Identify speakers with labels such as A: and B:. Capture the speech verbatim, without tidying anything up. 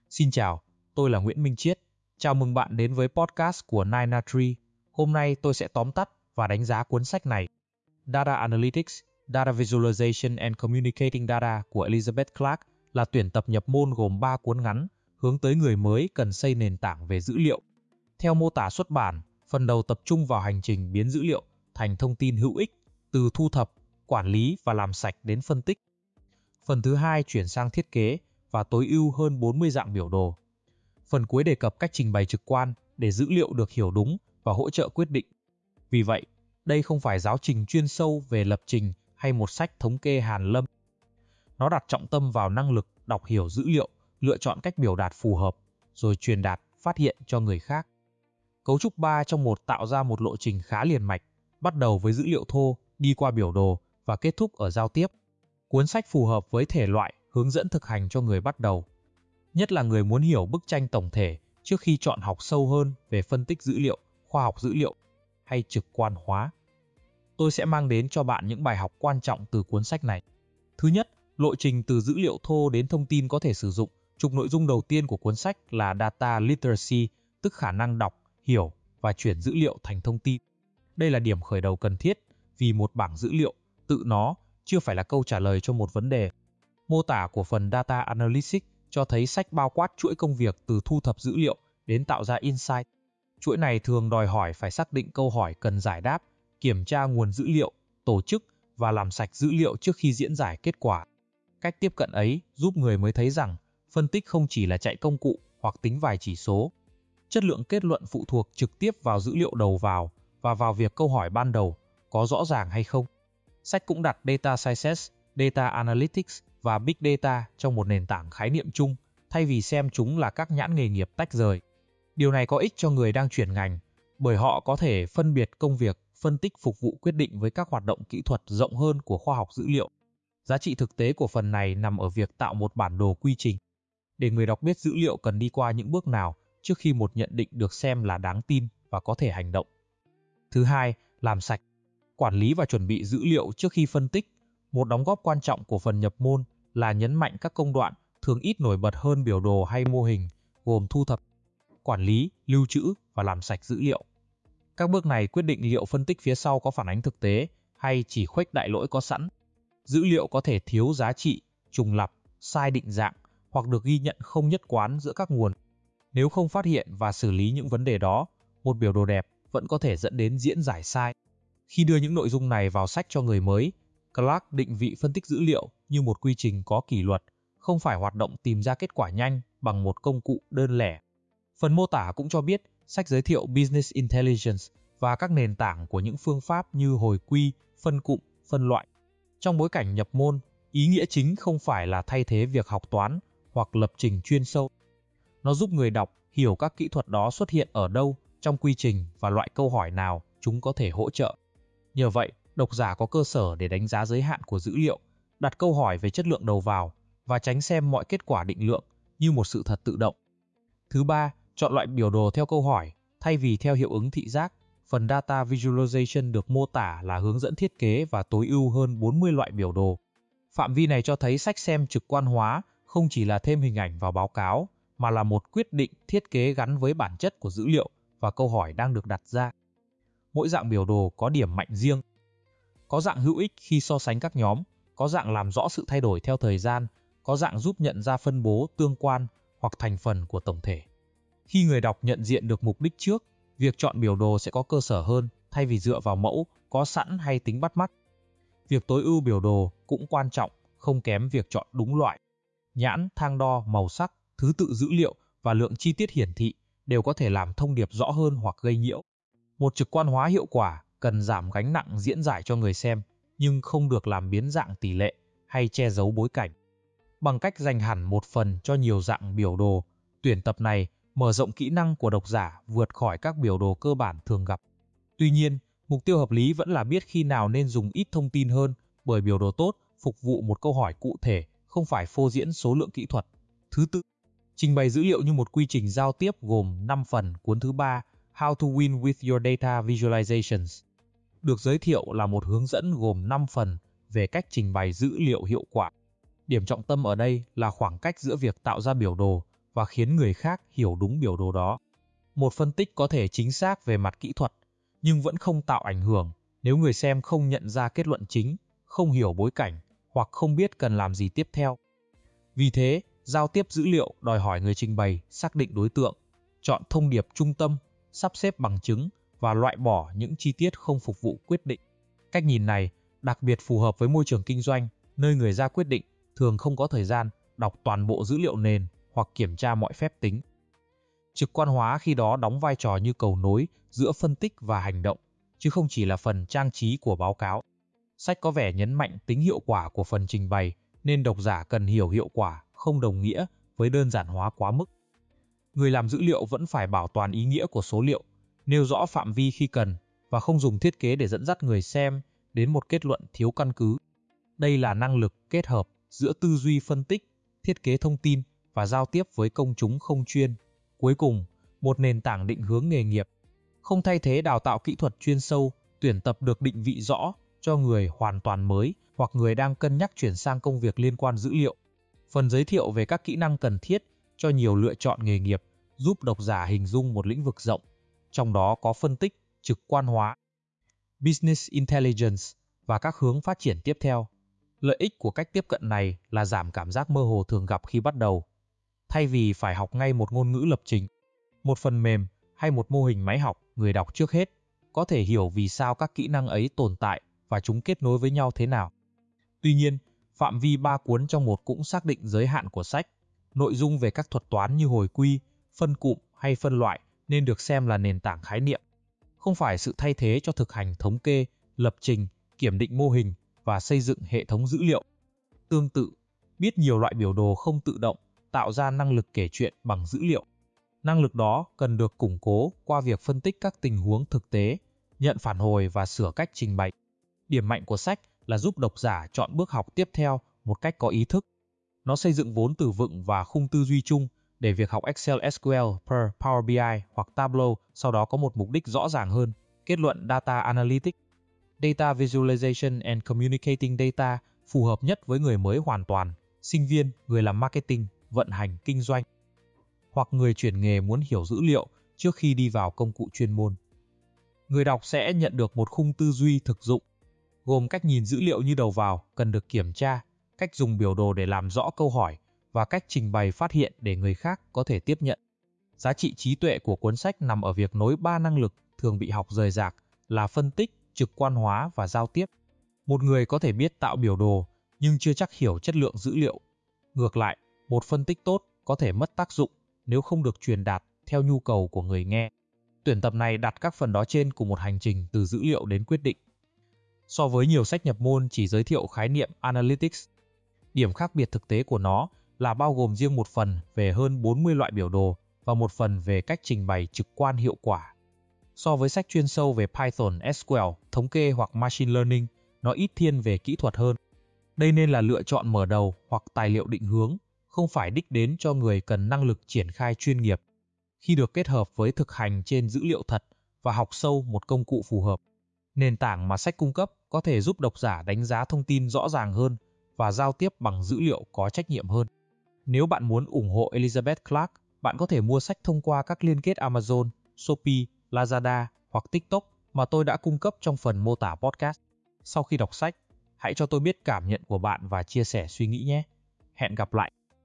A: Xin chào, tôi là Nguyễn Minh Chiết. Chào mừng bạn đến với podcast của nine a tree. Hôm nay tôi sẽ tóm tắt và đánh giá cuốn sách này. Data Analytics, Data Visualization and Communicating Data của Elizabeth Clark là tuyển tập nhập môn gồm ba cuốn ngắn hướng tới người mới cần xây nền tảng về dữ liệu. Theo mô tả xuất bản, phần đầu tập trung vào hành trình biến dữ liệu thành thông tin hữu ích, từ thu thập, quản lý và làm sạch đến phân tích. Phần thứ hai chuyển sang thiết kế và tối ưu hơn bốn mươi dạng biểu đồ. Phần cuối đề cập cách trình bày trực quan để dữ liệu được hiểu đúng và hỗ trợ quyết định. Vì vậy, đây không phải giáo trình chuyên sâu về lập trình hay một sách thống kê hàn lâm. Nó đặt trọng tâm vào năng lực đọc hiểu dữ liệu, lựa chọn cách biểu đạt phù hợp, rồi truyền đạt, phát hiện cho người khác. Cấu trúc ba trong một tạo ra một lộ trình khá liền mạch, bắt đầu với dữ liệu thô, đi qua biểu đồ và kết thúc ở giao tiếp. Cuốn sách phù hợp với thể loại hướng dẫn thực hành cho người bắt đầu, nhất là người muốn hiểu bức tranh tổng thể trước khi chọn học sâu hơn về phân tích dữ liệu, khoa học dữ liệu hay trực quan hóa. Tôi sẽ mang đến cho bạn những bài học quan trọng từ cuốn sách này. Thứ nhất, lộ trình từ dữ liệu thô đến thông tin có thể sử dụng. Trục nội dung đầu tiên của cuốn sách là Data Literacy, tức khả năng đọc, hiểu và chuyển dữ liệu thành thông tin. Đây là điểm khởi đầu cần thiết vì một bảng dữ liệu tự nó chưa phải là câu trả lời cho một vấn đề. Mô tả của phần Data Analytics cho thấy sách bao quát chuỗi công việc từ thu thập dữ liệu đến tạo ra insight. Chuỗi này thường đòi hỏi phải xác định câu hỏi cần giải đáp, kiểm tra nguồn dữ liệu, tổ chức và làm sạch dữ liệu trước khi diễn giải kết quả. Cách tiếp cận ấy giúp người mới thấy rằng phân tích không chỉ là chạy công cụ hoặc tính vài chỉ số. Chất lượng kết luận phụ thuộc trực tiếp vào dữ liệu đầu vào và vào việc câu hỏi ban đầu có rõ ràng hay không. Sách cũng đặt Data Science, Data Analytics và Big Data trong một nền tảng khái niệm chung, thay vì xem chúng là các nhãn nghề nghiệp tách rời. Điều này có ích cho người đang chuyển ngành, bởi họ có thể phân biệt công việc phân tích phục vụ quyết định với các hoạt động kỹ thuật rộng hơn của khoa học dữ liệu. Giá trị thực tế của phần này nằm ở việc tạo một bản đồ quy trình, để người đọc biết dữ liệu cần đi qua những bước nào trước khi một nhận định được xem là đáng tin và có thể hành động. Thứ hai, làm sạch, quản lý và chuẩn bị dữ liệu trước khi phân tích. Một đóng góp quan trọng của phần nhập môn là nhấn mạnh các công đoạn thường ít nổi bật hơn biểu đồ hay mô hình, gồm thu thập, quản lý, lưu trữ và làm sạch dữ liệu. Các bước này quyết định liệu phân tích phía sau có phản ánh thực tế hay chỉ khuếch đại lỗi có sẵn. Dữ liệu có thể thiếu giá trị, trùng lặp, sai định dạng hoặc được ghi nhận không nhất quán giữa các nguồn. Nếu không phát hiện và xử lý những vấn đề đó, một biểu đồ đẹp vẫn có thể dẫn đến diễn giải sai. Khi đưa những nội dung này vào sách cho người mới, Clark định vị phân tích dữ liệu như một quy trình có kỷ luật, không phải hoạt động tìm ra kết quả nhanh bằng một công cụ đơn lẻ. Phần mô tả cũng cho biết sách giới thiệu Business Intelligence và các nền tảng của những phương pháp như hồi quy, phân cụm, phân loại. Trong bối cảnh nhập môn, ý nghĩa chính không phải là thay thế việc học toán hoặc lập trình chuyên sâu. Nó giúp người đọc hiểu các kỹ thuật đó xuất hiện ở đâu trong quy trình và loại câu hỏi nào chúng có thể hỗ trợ. Nhờ vậy, độc giả có cơ sở để đánh giá giới hạn của dữ liệu, đặt câu hỏi về chất lượng đầu vào và tránh xem mọi kết quả định lượng như một sự thật tự động. Thứ ba, chọn loại biểu đồ theo câu hỏi thay vì theo hiệu ứng thị giác. Phần Data Visualization được mô tả là hướng dẫn thiết kế và tối ưu hơn bốn mươi loại biểu đồ. Phạm vi này cho thấy sách xem trực quan hóa không chỉ là thêm hình ảnh vào báo cáo, mà là một quyết định thiết kế gắn với bản chất của dữ liệu và câu hỏi đang được đặt ra. Mỗi dạng biểu đồ có điểm mạnh riêng. Có dạng hữu ích khi so sánh các nhóm, có dạng làm rõ sự thay đổi theo thời gian, có dạng giúp nhận ra phân bố, tương quan hoặc thành phần của tổng thể. Khi người đọc nhận diện được mục đích trước, việc chọn biểu đồ sẽ có cơ sở hơn thay vì dựa vào mẫu có sẵn hay tính bắt mắt. Việc tối ưu biểu đồ cũng quan trọng, không kém việc chọn đúng loại. Nhãn, thang đo, màu sắc, thứ tự dữ liệu và lượng chi tiết hiển thị đều có thể làm thông điệp rõ hơn hoặc gây nhiễu. Một trực quan hóa hiệu quả cần giảm gánh nặng diễn giải cho người xem, nhưng không được làm biến dạng tỷ lệ hay che giấu bối cảnh. Bằng cách dành hẳn một phần cho nhiều dạng biểu đồ, tuyển tập này mở rộng kỹ năng của độc giả vượt khỏi các biểu đồ cơ bản thường gặp. Tuy nhiên, mục tiêu hợp lý vẫn là biết khi nào nên dùng ít thông tin hơn, bởi biểu đồ tốt phục vụ một câu hỏi cụ thể, không phải phô diễn số lượng kỹ thuật. Thứ tư, trình bày dữ liệu như một quy trình giao tiếp gồm năm phần. Cuốn thứ ba, How to Win with Your Data Visualizations, được giới thiệu là một hướng dẫn gồm năm phần về cách trình bày dữ liệu hiệu quả. Điểm trọng tâm ở đây là khoảng cách giữa việc tạo ra biểu đồ và khiến người khác hiểu đúng biểu đồ đó. Một phân tích có thể chính xác về mặt kỹ thuật, nhưng vẫn không tạo ảnh hưởng nếu người xem không nhận ra kết luận chính, không hiểu bối cảnh, hoặc không biết cần làm gì tiếp theo. Vì thế, giao tiếp dữ liệu đòi hỏi người trình bày xác định đối tượng, chọn thông điệp trung tâm, sắp xếp bằng chứng và loại bỏ những chi tiết không phục vụ quyết định. Cách nhìn này đặc biệt phù hợp với môi trường kinh doanh, nơi người ra quyết định thường không có thời gian đọc toàn bộ dữ liệu nền hoặc kiểm tra mọi phép tính. Trực quan hóa khi đó đóng vai trò như cầu nối giữa phân tích và hành động, chứ không chỉ là phần trang trí của báo cáo. Sách có vẻ nhấn mạnh tính hiệu quả của phần trình bày, nên độc giả cần hiểu hiệu quả không đồng nghĩa với đơn giản hóa quá mức. Người làm dữ liệu vẫn phải bảo toàn ý nghĩa của số liệu, nêu rõ phạm vi khi cần và không dùng thiết kế để dẫn dắt người xem đến một kết luận thiếu căn cứ. Đây là năng lực kết hợp giữa tư duy phân tích, thiết kế thông tin và giao tiếp với công chúng không chuyên. Cuối cùng, một nền tảng định hướng nghề nghiệp, không thay thế đào tạo kỹ thuật chuyên sâu, tuyển tập được định vị rõ cho người hoàn toàn mới hoặc người đang cân nhắc chuyển sang công việc liên quan dữ liệu. Phần giới thiệu về các kỹ năng cần thiết cho nhiều lựa chọn nghề nghiệp giúp độc giả hình dung một lĩnh vực rộng, trong đó có phân tích, trực quan hóa, business intelligence và các hướng phát triển tiếp theo. Lợi ích của cách tiếp cận này là giảm cảm giác mơ hồ thường gặp khi bắt đầu. Thay vì phải học ngay một ngôn ngữ lập trình, một phần mềm hay một mô hình máy học, người đọc trước hết có thể hiểu vì sao các kỹ năng ấy tồn tại và chúng kết nối với nhau thế nào. Tuy nhiên, phạm vi ba cuốn trong một cũng xác định giới hạn của sách. Nội dung về các thuật toán như hồi quy, phân cụm hay phân loại nên được xem là nền tảng khái niệm, không phải sự thay thế cho thực hành thống kê, lập trình, kiểm định mô hình và xây dựng hệ thống dữ liệu. Tương tự, biết nhiều loại biểu đồ không tự động tạo ra năng lực kể chuyện bằng dữ liệu. Năng lực đó cần được củng cố qua việc phân tích các tình huống thực tế, nhận phản hồi và sửa cách trình bày. Điểm mạnh của sách là giúp độc giả chọn bước học tiếp theo một cách có ý thức. Nó xây dựng vốn từ vựng và khung tư duy chung để việc học Excel ét quy eo, Perl, Power bi ai hoặc Tableau sau đó có một mục đích rõ ràng hơn. Kết luận Data Analytics, Data Visualization and Communicating Data phù hợp nhất với người mới hoàn toàn, sinh viên, người làm marketing, vận hành, kinh doanh, hoặc người chuyển nghề muốn hiểu dữ liệu trước khi đi vào công cụ chuyên môn. Người đọc sẽ nhận được một khung tư duy thực dụng, gồm cách nhìn dữ liệu như đầu vào cần được kiểm tra, cách dùng biểu đồ để làm rõ câu hỏi và cách trình bày phát hiện để người khác có thể tiếp nhận. Giá trị trí tuệ của cuốn sách nằm ở việc nối ba năng lực thường bị học rời rạc là phân tích, trực quan hóa và giao tiếp. Một người có thể biết tạo biểu đồ nhưng chưa chắc hiểu chất lượng dữ liệu. Ngược lại, một phân tích tốt có thể mất tác dụng nếu không được truyền đạt theo nhu cầu của người nghe. Tuyển tập này đặt các phần đó trên cùng một hành trình từ dữ liệu đến quyết định. So với nhiều sách nhập môn chỉ giới thiệu khái niệm Analytics, điểm khác biệt thực tế của nó là bao gồm riêng một phần về hơn bốn mươi loại biểu đồ và một phần về cách trình bày trực quan hiệu quả. So với sách chuyên sâu về Python, ét quy eo, thống kê hoặc Machine Learning, nó ít thiên về kỹ thuật hơn. Đây nên là lựa chọn mở đầu hoặc tài liệu định hướng, không phải đích đến cho người cần năng lực triển khai chuyên nghiệp. Khi được kết hợp với thực hành trên dữ liệu thật và học sâu một công cụ phù hợp, nền tảng mà sách cung cấp có thể giúp độc giả đánh giá thông tin rõ ràng hơn và giao tiếp bằng dữ liệu có trách nhiệm hơn. Nếu bạn muốn ủng hộ Elizabeth Clark, bạn có thể mua sách thông qua các liên kết Amazon, Shopee, Lazada hoặc TikTok mà tôi đã cung cấp trong phần mô tả podcast. Sau khi đọc sách, hãy cho tôi biết cảm nhận của bạn và chia sẻ suy nghĩ nhé. Hẹn gặp lại!